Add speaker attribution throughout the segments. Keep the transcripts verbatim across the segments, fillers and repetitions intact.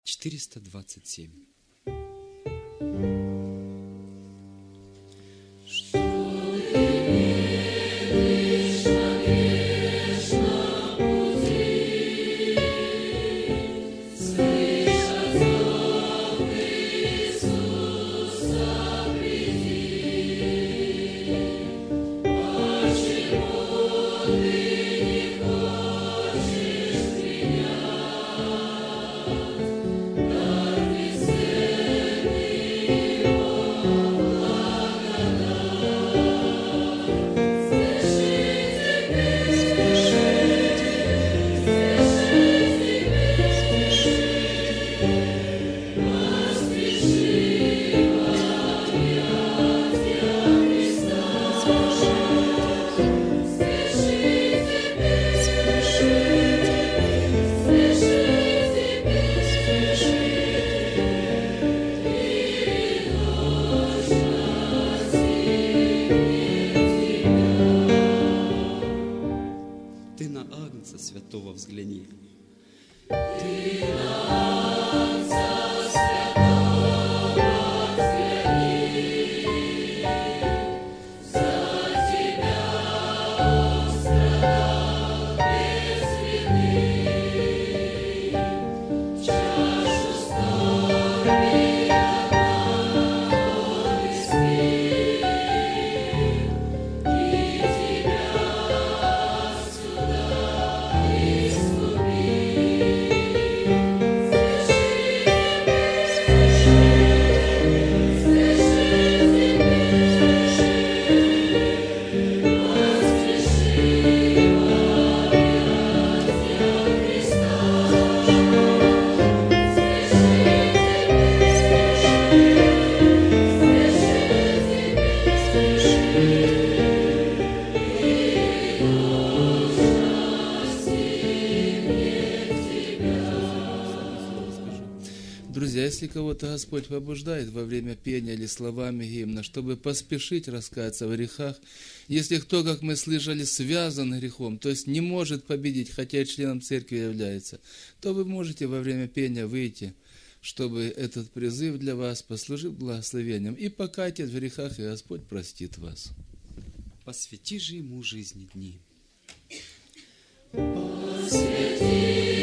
Speaker 1: четыреста двадцать семь. Ты на Агнца Святого взгляни. Ты на Агнца Святого взгляни. За тебя Он страдал без вины. Чашу скорби напал и спит. И тебя Друзья, если кого-то Господь побуждает во время пения или словами гимна, чтобы поспешить раскаяться в грехах, если кто, как мы слышали, связан грехом, то есть не может победить, хотя и членом церкви является, то вы можете во время пения выйти, чтобы этот призыв для вас послужил благословением. И покайтесь в грехах, и Господь простит вас. Посвяти же Ему жизни дни. Посвяти.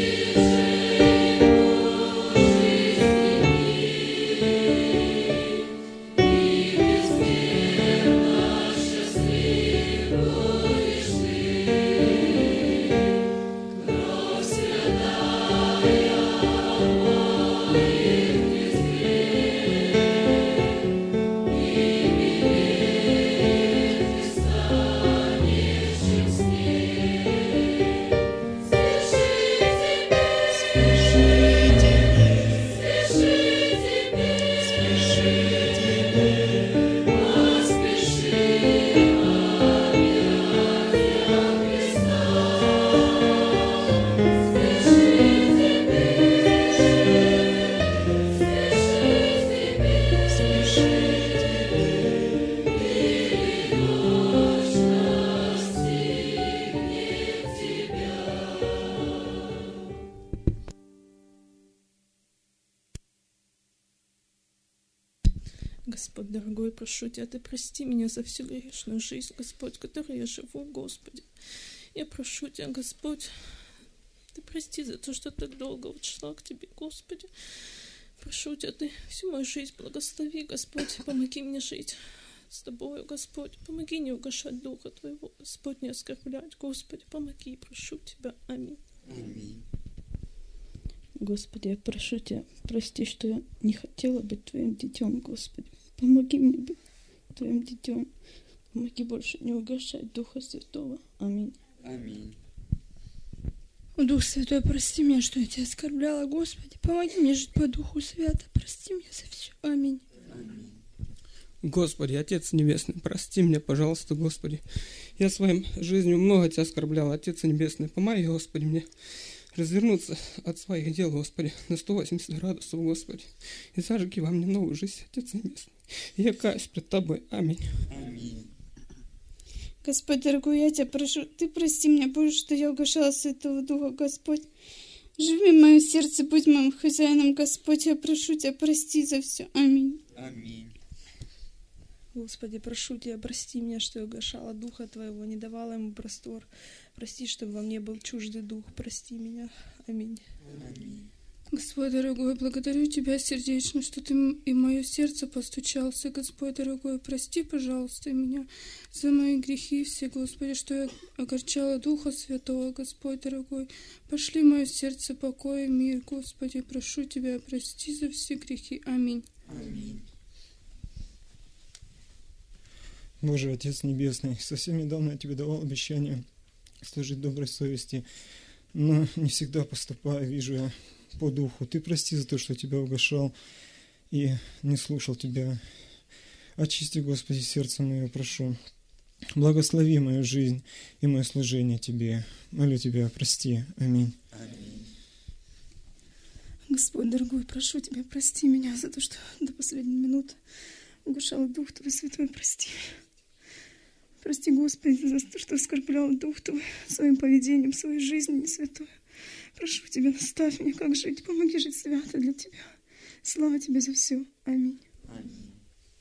Speaker 2: Господь, дорогой, прошу Тебя, Ты прости меня за всю грешную жизнь, Господь, в которой я живу, Господи. Я прошу Тебя, Господь, Ты прости за то, что так долго вот шла к Тебе, Господи. Прошу Тебя, Ты всю мою жизнь благослови, Господь, помоги мне жить с Тобою, Господь. Помоги не угашать Духа Твоего, Господь, не оскорблять, Господи, помоги, прошу Тебя. Аминь.
Speaker 1: Аминь.
Speaker 3: Господи, я прошу Тебя, прости, что я не хотела быть Твоим детем, Господи. Помоги мне быть Твоим детем. Помоги больше не угашать Духа Святого. Аминь.
Speaker 1: Аминь.
Speaker 4: Дух Святой, прости меня, что я Тебя оскорбляла, Господи. Помоги мне жить по Духу Свято. Прости меня за все. Аминь.
Speaker 1: Аминь.
Speaker 5: Господи, Отец Небесный, прости меня, пожалуйста, Господи. Я своим жизнью много Тебя оскорблял, Отец Небесный. Помоги, Господи, мне развернуться от своих дел, Господи, на сто восемьдесят градусов, Господи, и зажги во мне новую жизнь, Отец Небесный. Я каюсь пред Тобой. Аминь.
Speaker 1: Аминь.
Speaker 4: Господь, дорогой, я Тебя прошу, Ты прости меня, Боже, что я угошала Святого Духа, Господь.
Speaker 3: Живи в моем сердце, будь моим хозяином, Господь. Я прошу Тебя, прости за все. Аминь.
Speaker 6: Аминь.
Speaker 2: Господи, прошу Тебя, прости меня, что я угошала Духа Твоего, не давала Ему простор. Прости, чтобы во мне был чуждый Дух. Прости меня. Аминь.
Speaker 6: Аминь.
Speaker 3: Господь дорогой, благодарю Тебя сердечно, что Ты м- и в мое сердце постучался. Господь дорогой, прости, пожалуйста, меня за мои грехи все, Господи, что я огорчала Духа Святого, Господь дорогой. Пошли в мое сердце покой и мир, Господи, прошу Тебя, прости за все грехи. Аминь.
Speaker 6: Аминь.
Speaker 7: Боже, Отец Небесный, совсем недавно я Тебе давал обещание служить доброй совести, но не всегда поступаю, вижу я по духу. Ты прости за то, что Тебя угошал и не слушал Тебя. Очисти, Господи, сердце мое, прошу. Благослови мою жизнь и мое служение Тебе. Молю Тебя, прости. Аминь.
Speaker 6: Аминь.
Speaker 3: Господь дорогой, прошу Тебя, прости меня за то, что до последней минуты угошала Дух Твой Святой, прости. Прости, Господи, за то, что оскорбляла Дух Твой своим поведением, своей жизнью не святой. Прошу Тебя, наставь меня, как жить, помоги жить свято для Тебя. Слава Тебе за все. Аминь.
Speaker 6: Аминь.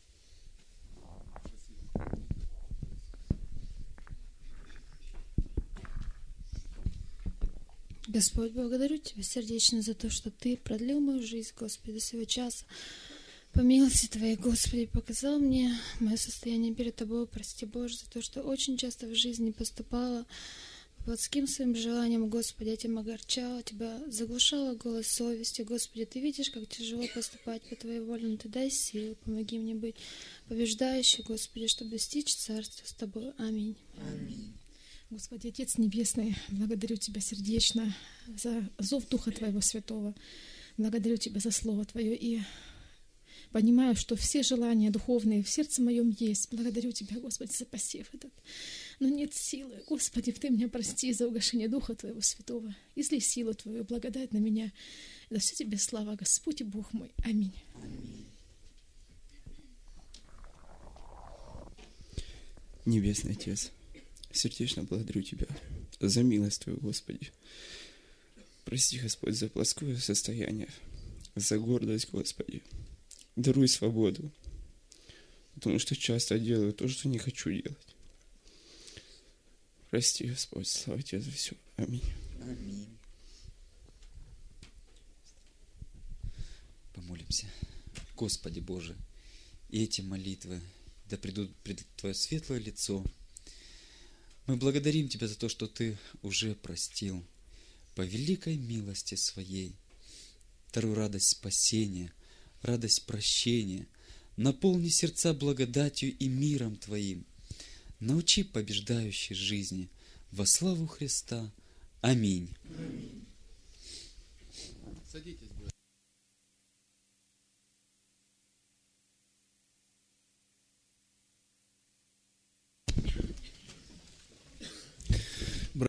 Speaker 8: Господь, благодарю Тебя сердечно за то, что Ты продлил мою жизнь, Господи, до сего часа. По милости Твоей, Господи, показал мне мое состояние перед Тобой. Прости, Боже, за то, что очень часто в жизни поступала по плотским своим желаниям, Господи, я Тебя огорчала, Тебя заглушала голос совести. Господи, Ты видишь, как тяжело поступать по Твоей воле, но Ты дай силы, помоги мне быть побеждающей, Господи, чтобы достичь Царства с Тобой. Аминь.
Speaker 6: Аминь.
Speaker 9: Господи, Отец Небесный, благодарю Тебя сердечно за зов Духа Твоего Святого. Благодарю Тебя за Слово Твое и понимаю, что все желания духовные в сердце моем есть. Благодарю Тебя, Господи, за посев этот. Но нет силы. Господи, Ты меня прости за угошение Духа Твоего Святого. Изли силу Твою, благодать на меня. За все Тебе слава, Господь и Бог мой. Аминь.
Speaker 6: Аминь.
Speaker 10: Небесный Отец, сердечно благодарю Тебя за милость Твою, Господи. Прости, Господь, за плоское состояние, за гордость, Господи. Даруй свободу, потому что часто делаю то, что не хочу делать. Прости, Господь, слава Тебе за все. Аминь.
Speaker 6: Аминь. Помолимся. Господи Боже, и эти молитвы да придут пред Твое светлое лицо. Мы благодарим Тебя за то, что Ты уже простил по великой милости Своей. Даруй радость спасения, радость прощения. Наполни сердца благодатью и миром Твоим. Научи побеждающей жизни во славу Христа. Аминь.
Speaker 1: Садитесь.